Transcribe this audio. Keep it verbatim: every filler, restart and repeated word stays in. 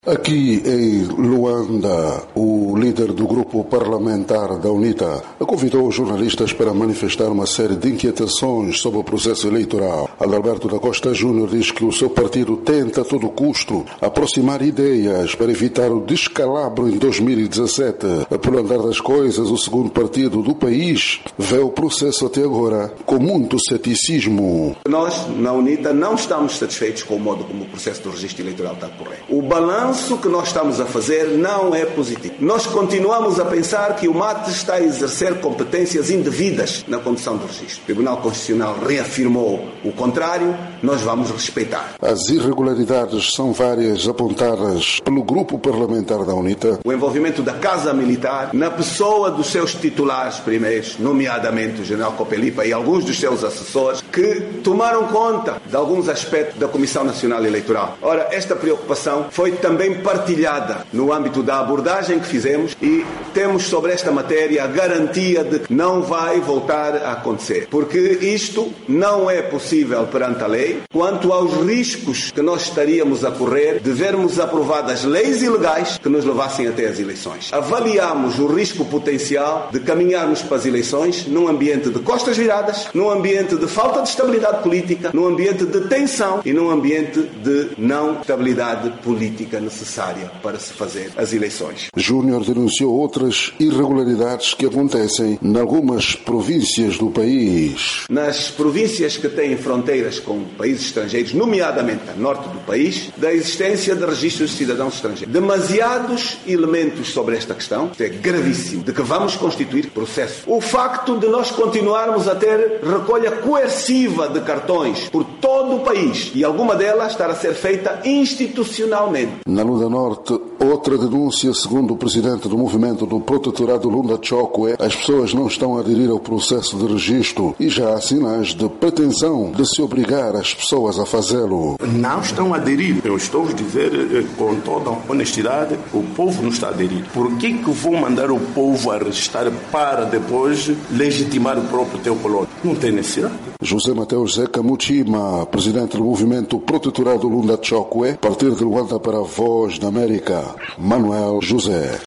Aqui em Luanda, o líder do grupo parlamentar da UNITA convidou os jornalistas para manifestar uma série de inquietações sobre o processo eleitoral. Adalberto da Costa Júnior diz que o seu partido tenta a todo custo aproximar ideias para evitar o descalabro em dois mil e dezassete. Pelo andar das coisas, o segundo partido do país vê o processo até agora com muito ceticismo. Nós, na UNITA, não estamos satisfeitos com o modo como o processo do registro eleitoral está a correr. O balanço O que nós estamos a fazer não é positivo. Nós continuamos a pensar que o M A T está a exercer competências indevidas na condução do registro. O Tribunal Constitucional reafirmou o contrário, nós vamos respeitar. As irregularidades são várias apontadas pelo grupo parlamentar da UNITA. O envolvimento da Casa Militar na pessoa dos seus titulares primeiros, nomeadamente o general Copelipa e alguns dos seus assessores, que tomaram conta de alguns aspectos da Comissão Nacional Eleitoral. Ora, esta preocupação foi também partilhada no âmbito da abordagem que fizemos e temos sobre esta matéria a garantia de que não vai voltar a acontecer. Porque isto não é possível perante a lei. Quanto aos riscos que nós estaríamos a correr de vermos aprovadas leis ilegais que nos levassem até as eleições. Avaliamos o risco potencial de caminharmos para as eleições num ambiente de costas viradas, num ambiente de falta de estabilidade política, num ambiente de tensão e num ambiente de não estabilidade política necessária para se fazer as eleições. Júnior denunciou outras irregularidades que acontecem em algumas províncias do país. Nas províncias que têm fronteiras com países estrangeiros, nomeadamente a norte do país, da existência de registros de cidadãos estrangeiros. Demasiados elementos sobre esta questão, isto é gravíssimo, de que vamos constituir processo. O facto de nós continuarmos a ter recolha coerciva de cartões por todo o país e alguma delas estar a ser feita institucionalmente. Na Lunda Norte, outra denúncia, segundo o presidente do movimento do protetorado Lunda Chokwe, as pessoas não estão a aderir ao processo de registro e já há sinais de pretensão de se obrigar as pessoas a fazê-lo. Não estão a aderir. Eu estou a dizer com toda honestidade, o povo não está a aderir. Por que que vão mandar o povo a registrar para depois legitimar o próprio teu colônia? Não tem necessidade. José Mateus Zeca Muchima, presidente do movimento protetorado Lunda Chokwe, a partir de Luanda para a Voz da América, Manuel José.